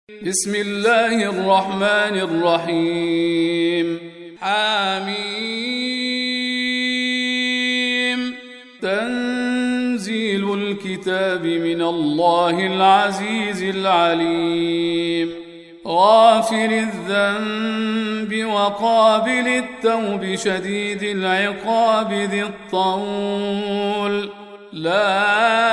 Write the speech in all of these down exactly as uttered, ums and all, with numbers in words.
بسم الله الرحمن الرحيم. حميم. تنزيل الكتاب من الله العزيز العليم. غافر الذنب وقابل التوب شديد العقاب ذي الطول. لا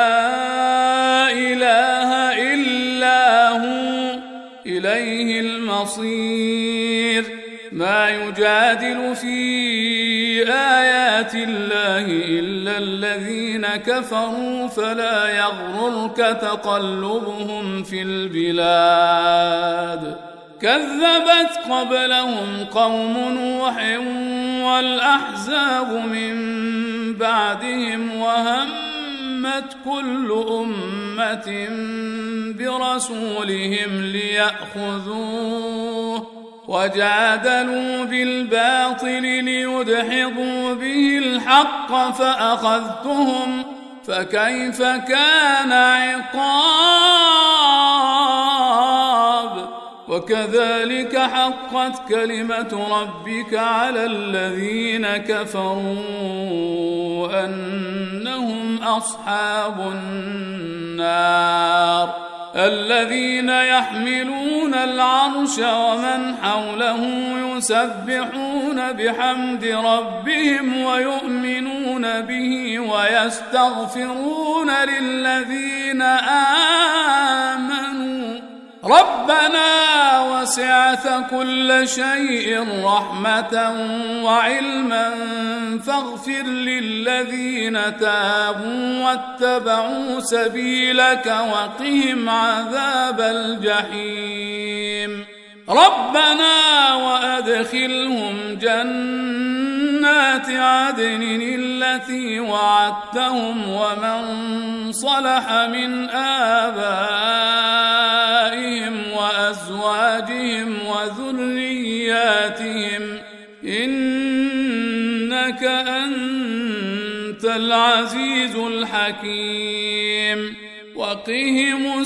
إله إلا هو إليه المصير. ما يجادل في آيات الله إلا الذين كفروا فلا يغررك تقلبهم في البلاد. كذبت قبلهم قوم نوح والأحزاب من بعدهم وهمت كل أمة برسولهم ليأخذوه وجادلوا بالباطل ليدحضوا به الحق فأخذتهم فكيف كان عقاب. وكذلك حقت كلمة ربك على الذين كفروا أنهم أصحاب النار. الذين يحملون العرش ومن حوله يسبحون بحمد ربهم ويؤمنون به ويستغفرون للذين آمنوا ربنا وسعت كل شيء رحمة وعلما فاغفر للذين تابوا واتبعوا سبيلك وقهم عذاب الجحيم. ربنا وأدخلهم جنات عدن التي وعدتهم ومن صلح من آبائهم وأزواجهم وذرياتهم إنك أنت العزيز الحكيم. وقهم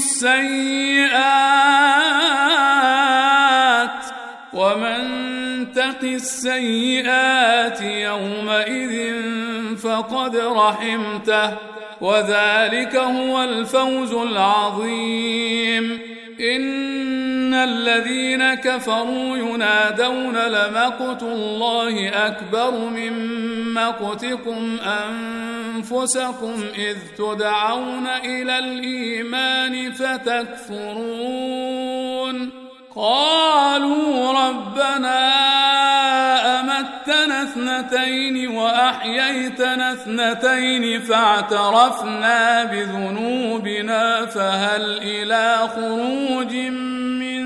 السيئات ومن تق السيئات يومئذ فقد رحمته وذلك هو الفوز العظيم. إن الذين كفروا ينادون لمقت الله أكبر من مقتكم أنفسكم إذ تدعون إلى الإيمان فتكفرون. قالوا ربنا أمتنا اثنتين وأحييتنا اثنتين فاعترفنا بذنوبنا فهل إلى خروج من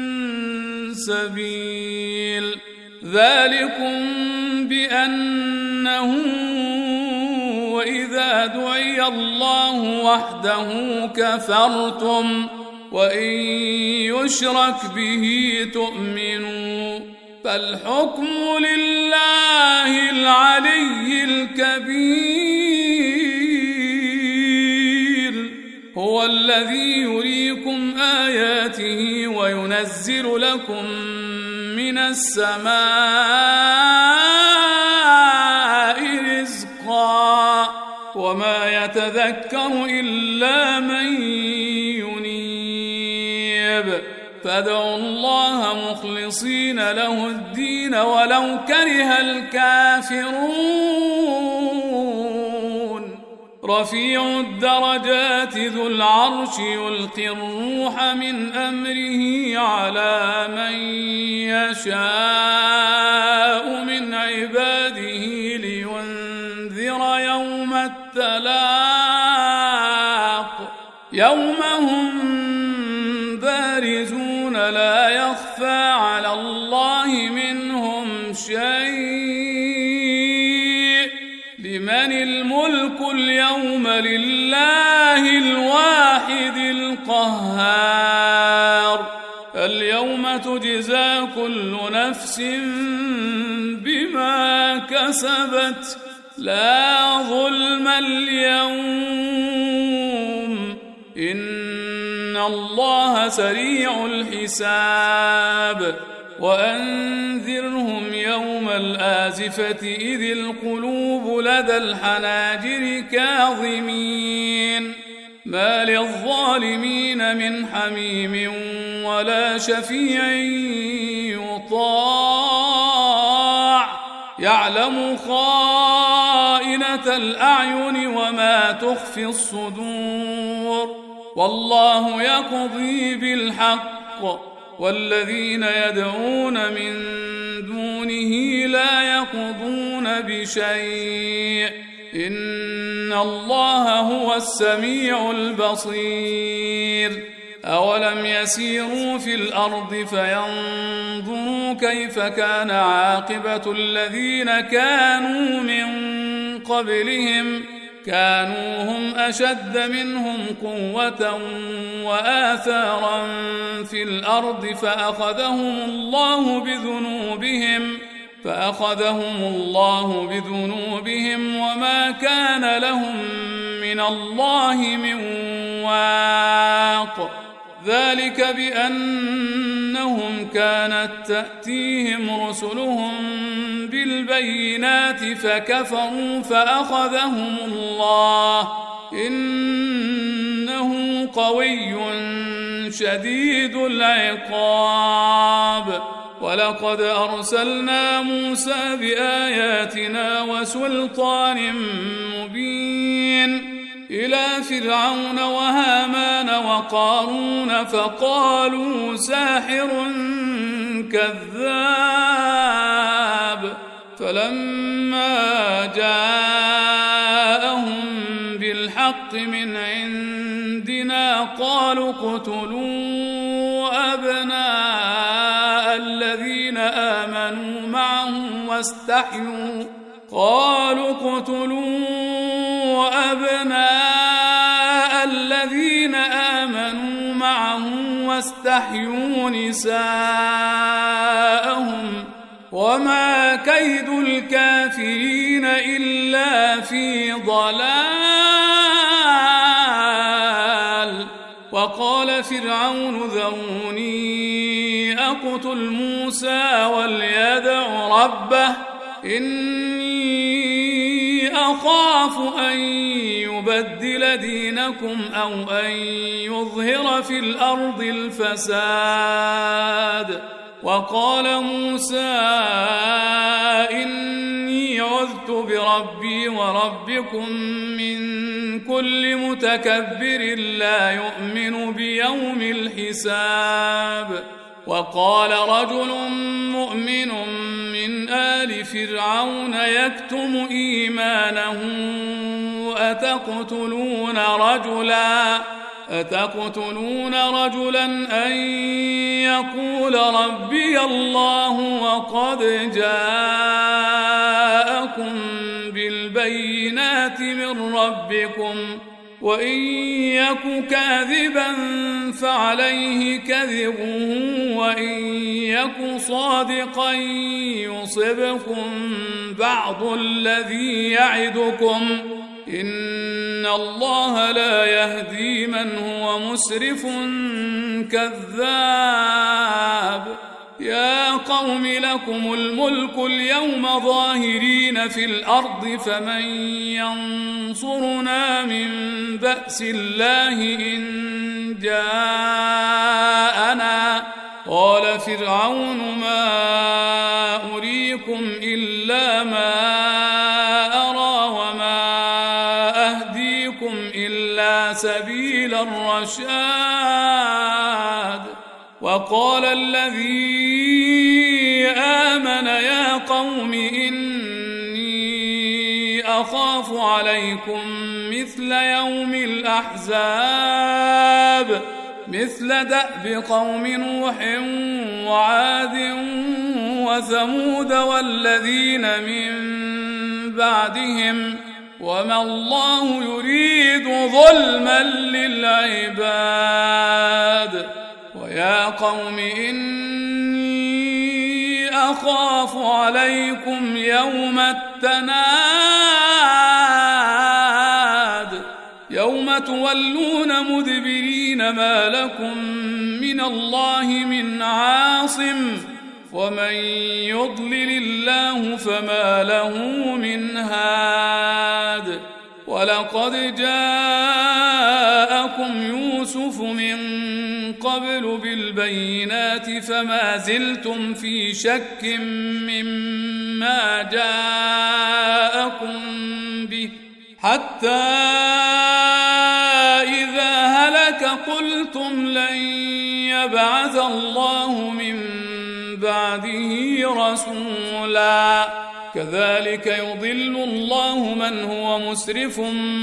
سبيل. ذلكم بأنه وإذا دعي الله وحده كفرتم وإن يشرك به تؤمنوا. فالحكم لله العلي الكبير. هو الذي يريكم آياته وينزل لكم من السماء رزقا وما يتذكر إلا من ينيب. فادعوا الله مخلصين له الدين ولو كره الكافرون. رفيع الدرجات ذو العرش يلقي الروح من أمره على من يشاء من عباده لينذر يوم التلاق يوم هم بارزون لا يخفى على الله منهم شيء. لمن الملك اليوم لله الواحد القهار. اليوم تجزى كل نفس بما كسبت لا ظلم اليوم إن الله سريع الحساب وأنذرهم يوم الآزفة إذ القلوب لدى الحناجر كاظمين ما للظالمين من حميم ولا شفيع يطاع يعلم خائنة الأعين وما تخفي الصدور والله يقضي بالحق والذين يدعون من دونه لا يقضون بشيء إن الله هو السميع البصير أولم يسيروا في الأرض فينظروا كيف كان عاقبة الذين كانوا من قبلهم كانوا هم أشد منهم قوة وآثارا في الأرض فأخذهم الله بذنوبهم فأخذهم الله بذنوبهم وما كان لهم من الله من واق ذلك بأنهم كانت تأتيهم رسلهم بالبينات فكفروا فأخذهم الله إنه قوي شديد العقاب ولقد أرسلنا موسى بآياتنا وسلطان مبين إلى فرعون وهامان وقارون فقالوا ساحر كذاب فلما جاءهم بالحق من عندنا قالوا اقتلوا أبناء الذين آمنوا معه واستحيوا قالوا اقتلوا أبناء الذين آمنوا معه واستحيوا نساءهم وما كيد الكافرين إلا في ضلال وقال فرعون ذروني أقتل موسى وليدع ربه إني أخاف أن يبدل دينكم أو أن يظهر في الأرض الفساد وقال موسى إني عذت بربي وربكم من كل متكبر لا يؤمن بيوم الحساب وقال رجل مؤمن من آل فرعون يكتم إيمانه أتقتلون رجلا أتقتلون رجلا أن يقول ربي الله وقد جاءكم بالبينات من ربكم وإن يك كاذبا فعليه كذبه وإن يك صادقا يصبكم بعض الذي يعدكم إن الله لا يهدي من هو مسرف كذاب يا قوم لكم الملك اليوم ظاهرين في الأرض فمن ينصرنا من بأس الله إن جاءنا قال فرعون ما أريكم إلا ما أرى وما أهديكم إلا سبيل الرشاد وقال الذي آمن يا قوم إني أخاف عليكم مثل يوم الأحزاب مثل دأب قوم نوح وعاد وثمود والذين من بعدهم وما الله يريد ظلما للعباد ويا قوم إني أخاف عليكم يوم التناد يوم يوم تولون مدبرين ما لكم من الله من عاصم ومن يضلل الله فما له من هاد ولقد جاءكم يوسف من قبل بالبينات فما زلتم في شك مما جاءكم به حتى إذا هلك قلتم لن يبعث الله من بعده رسولا كذلك يضل الله من هو مسرف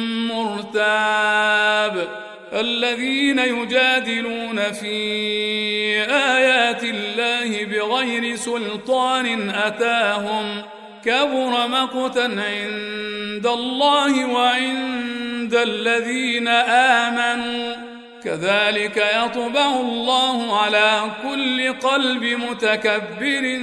مرتاب الذين يجادلون في آيات الله بغير سلطان أتاهم كبر مقتا عند الله وعند الذين آمنوا كذلك يطبع الله على كل قلب متكبر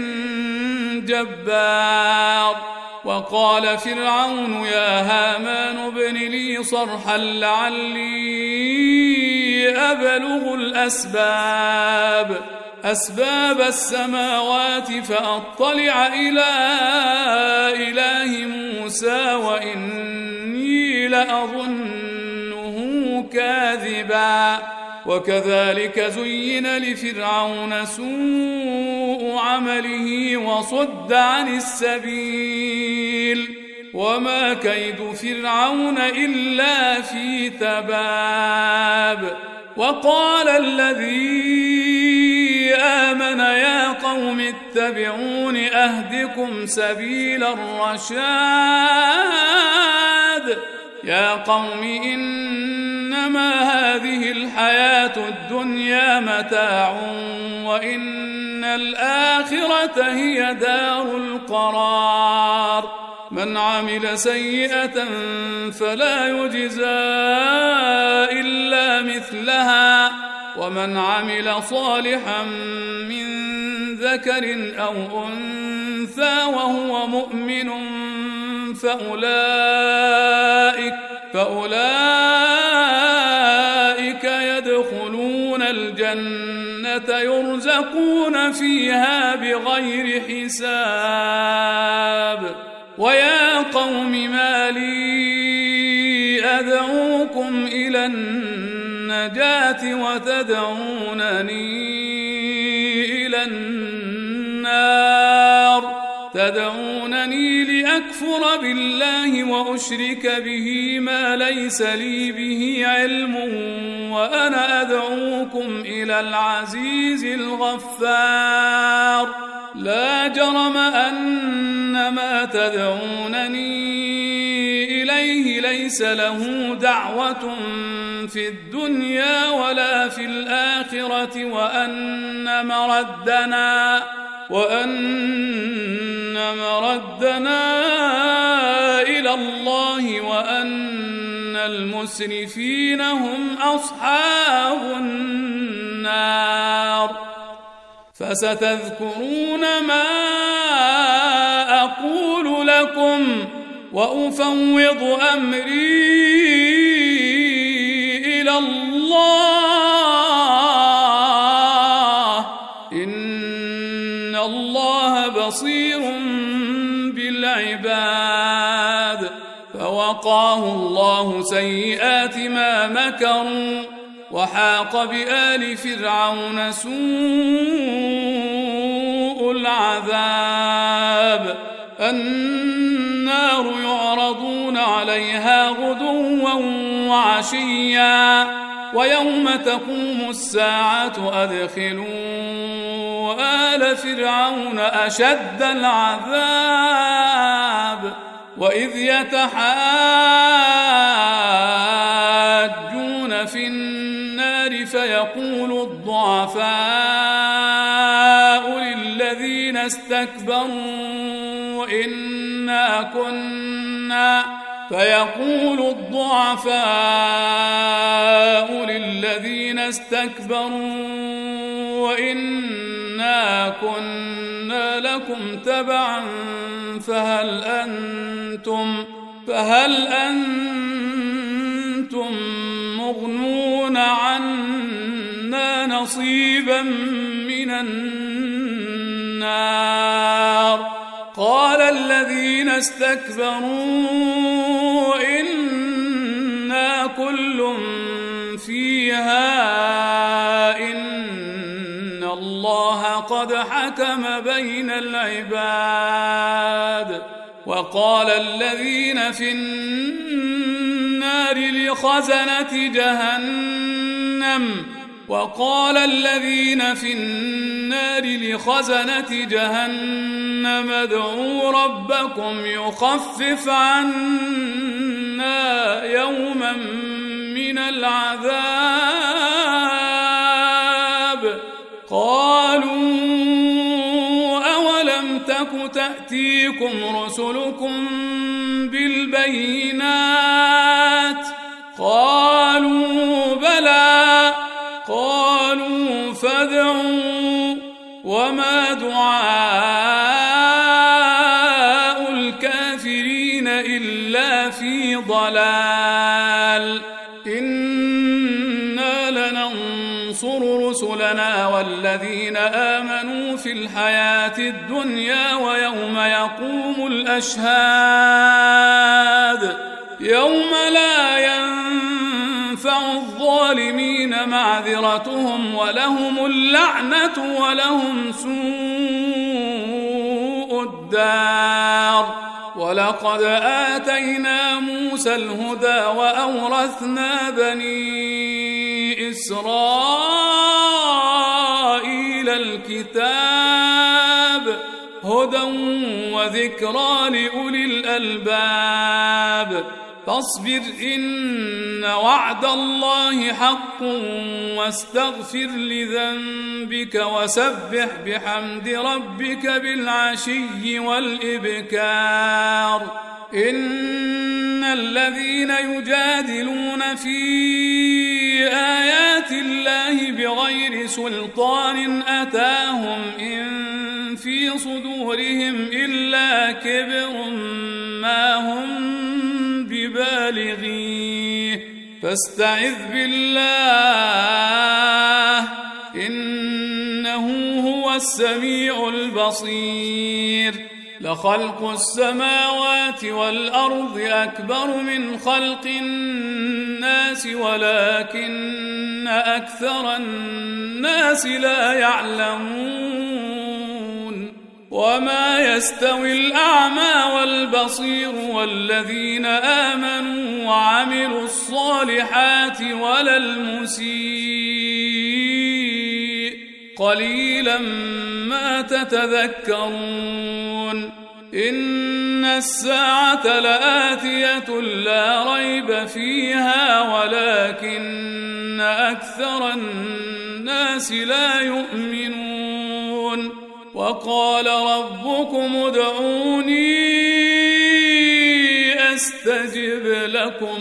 جبار وقال فرعون يا هامان ابن لي صرحا لعلي أبلغ الأسباب أسباب السماوات فأطلع إلى إله موسى وإني لأظنه كاذبا وكذلك زين لفرعون سوء عمله وصد عن السبيل وما كيد فرعون إلا في تباب وقال الذي آمن يا قوم اتبعون أهدكم سبيل الرشاد يا قوم إنما هذه الحياة الدنيا متاع وإن الآخرة هي دار القرار من عمل سيئة فلا يجزى إلا مثلها ومن عمل صالحا من ذكر أو أنثى وهو مؤمن فأولئك, فأولئك يدخلون الجنة يرزقون فيها بغير حساب ويا قوم ما لي أدعوكم إلى النجاة وتدعونني إلى النار تدعونني لأكفر بالله وأشرك به ما ليس لي به علم وأنا أدعوكم إلى العزيز الغفار لا جرم أن ما تدعونني إليه ليس له دعوة في الدنيا ولا في الآخرة وأن مردنا وأن مردنا إلى الله وأن المسرفين هم أصحاب النار فستذكرون ما أقول لكم وأفوض أمري إلى الله إن الله بصير بالعباد فوقاه الله سيئات ما مكروا وحاق بآل فرعون سوء العذاب النار يعرضون عليها غدوا وعشيا ويوم تقوم الساعة أدخلوا آل فرعون أشد العذاب وإذ يتحاجون في النار فيقول الضعفاء للذين استكبروا إنا كنا فيقول الضعفاء للذين استكبروا إنا كنا لكم تبعا فهل أنتم فهل أنتم نصيبا من النار. قال الذين استكبروا إنا كل فيها إن الله قد حكم بين العباد. وقال الذين في النار لخزنة جهنم وقال الذين في النار لخزنة جهنم ادعوا ربكم يخفف عنا يوما من العذاب. قالوا أولم تك تأتيكم رسلكم بالبينات؟ قالوا بلى. قالوا فادعوا وما دعاء الكافرين إلا في ضلال. إنا لننصر رسلنا والذين آمنوا في الحياة الدنيا ويوم يقوم الأشهاد يوم لا ينفع الظالمين معذرتهم ولهم اللعنة ولهم سوء الدار. ولقد آتينا موسى الهدى وأورثنا بني إسرائيل الكتاب هدى وذكرى لأولي الألباب. فاصبر إن وعد الله حق واستغفر لذنبك وسبح بحمد ربك بالعشي والإبكار. إن الذين يجادلون في آيات الله بغير سلطان أتاهم إن في صدورهم إلا كبر ما هم ببالغيه فاستعذ بالله إنه هو السميع البصير. لخلق السماوات والأرض أكبر من خلق الناس ولكن أكثر الناس لا يعلمون. وما يستوي الأعمى والبصير والذين آمنوا وعملوا الصالحات ولا المسيء قليلا ما تتذكرون. إن الساعة لآتية لا ريب فيها ولكن أكثر الناس لا يؤمنون. وقال ربكم ادعوني أستجب لكم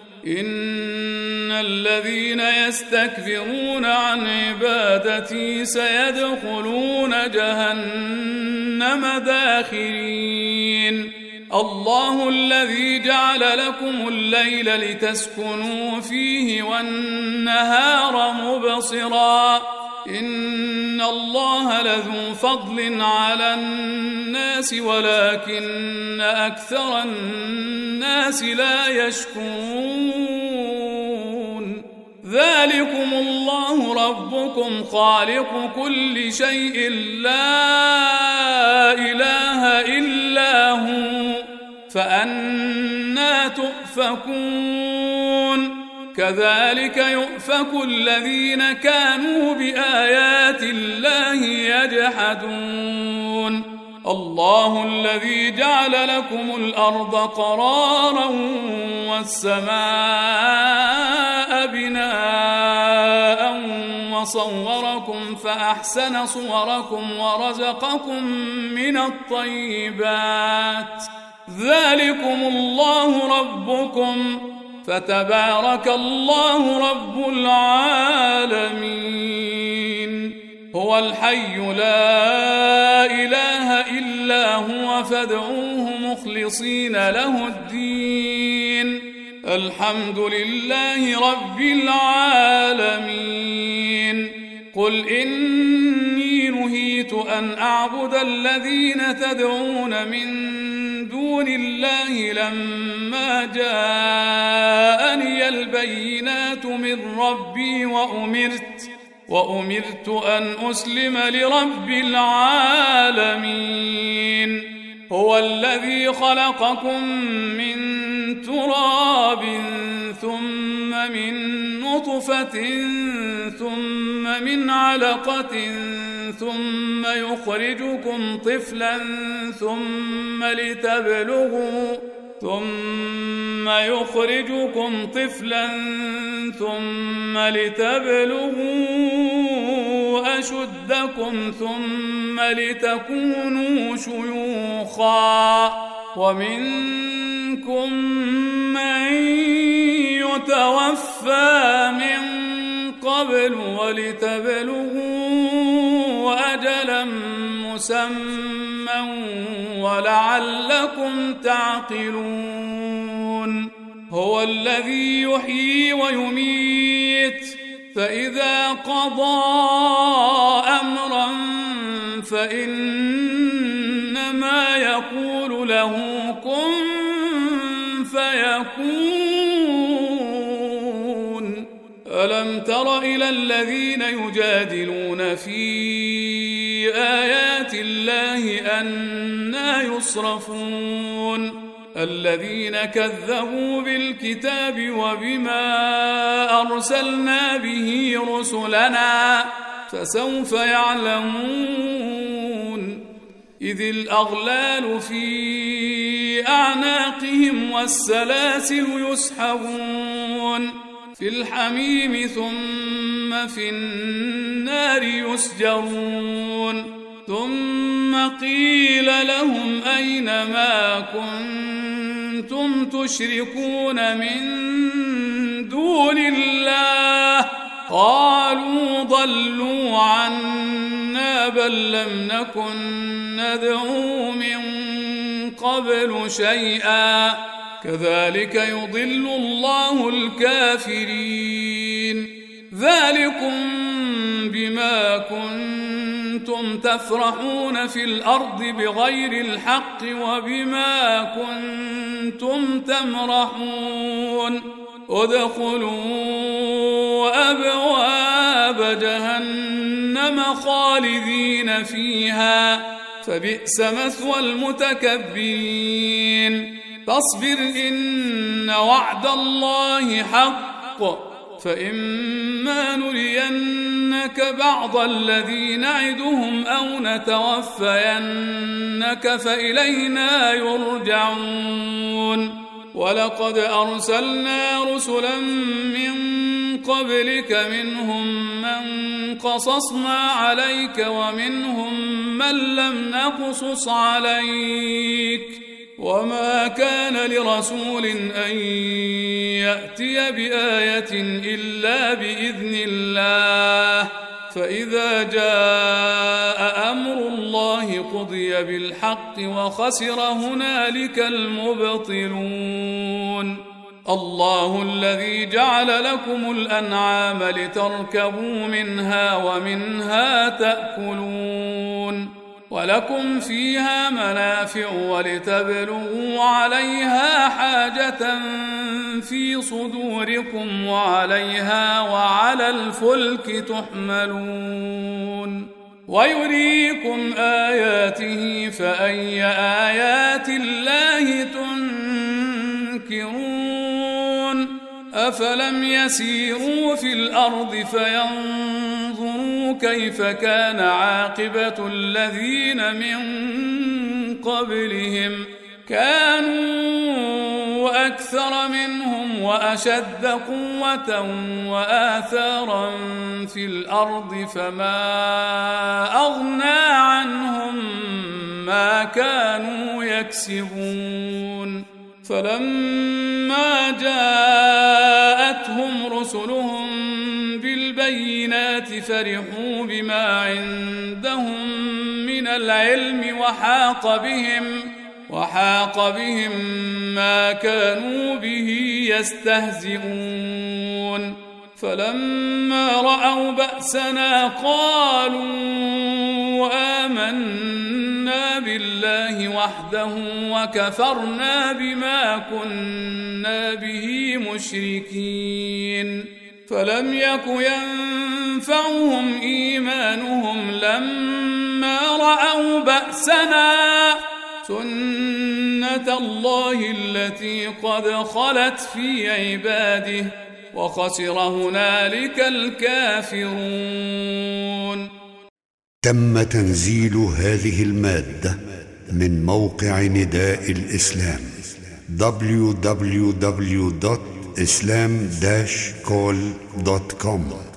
إن الذين يستكبرون عن عبادتي سيدخلون جهنم داخرين. الله الذي جعل لكم الليل لتسكنوا فيه والنهار مبصرا إن الله لذو فضل على الناس ولكن أكثر الناس لا يشكرون. ذلكم الله ربكم خالق كل شيء لا إله إلا هو فأنى تؤفكون. كذلك يؤفك الذين كانوا بآيات الله يجحدون. الله الذي جعل لكم الأرض قرارا والسماء بناء وصوركم فأحسن صوركم ورزقكم من الطيبات. ذلكم الله ربكم فتبارك الله رب العالمين. هو الحي لا إله إلا هو فادعوه مخلصين له الدين. الحمد لله رب العالمين. قل إني نهيت أن أعبد الذين تدعون من دون الله لما جاءني البينات من ربي وأمرت وأمرت أن أسلم لرب العالمين هو الذي خلقكم من تراب ثم من نطفة ثم من علقة ثم يخرجكم طفلا ثم لتبلغوا ثم يخرجكم طفلا ثم لتبلغوا أشدكم ثم لتكونوا شيوخا ومنكم من يتوفى من قبل ولتبلغوا أجلا مسمى ولعلكم تعقلون هو الذي يحيي ويميت فإذا قضى أمرا فإنما يقول له كن فيكون ألم تر إلى الذين يجادلون في آيات الله أنى يصرفون الذين كذبوا بالكتاب وبما أرسلنا به رسلنا فسوف يعلمون إذ الأغلال في أعناقهم والسلاسل يسحبون في الحميم ثم في النار يسجرون ثم قيل لهم أين ما كنتم تشركون من دون الله قالوا ضلوا عنا بل لم نكن ندعو من قبل شيئا كذلك يضل الله الكافرين ذلكم بما كنتم تفرحون في الأرض بغير الحق وبما كنتم تمرحون ادخلوا أبواب جهنم خالدين فيها فبئس مثوى المتكبرين فاصبر إن وعد الله حق فإما نرينك بعض الذي نعدهم أو نتوفينك فإلينا يرجعون ولقد أرسلنا رسلا من قبلك منهم من قصصنا عليك ومنهم من لم نقصص عليك وما كان لرسول أن يأتي بآية إلا بإذن الله فإذا جاء أمر الله قضي بالحق وخسر هنالك المبطلون الله الذي جعل لكم الأنعام لتركبوا منها ومنها تأكلون ولكم فيها منافع ولتبلغوا عليها حاجة في صدوركم وعليها وعلى الفلك تحملون ويريكم آياته فأي آيات الله تنكرون أفلم يسيروا في الأرض فينظروا كيف كان عاقبة الذين من قبلهم كانوا أكثر منهم وأشد قوة وآثارا في الأرض فما أغنى عنهم ما كانوا يكسبون فلما جاءتهم رسلهم بالبينات فرحوا بما عندهم من العلم وحاق بهم وحاق بهم ما كانوا به يستهزئون فلما رأوا بأسنا قالوا آمنا بالله وحده وكفرنا بما كنا به مشركين فلم يك ينفعهم إيمانهم لما رأوا بأسنا سنة الله التي قد خلت في عباده وخسر هنالك الكافرون. تم تنزيل هذه المادة من موقع نداء الإسلام دبليو دبليو دبليو دوت إسلام داش كول دوت كوم.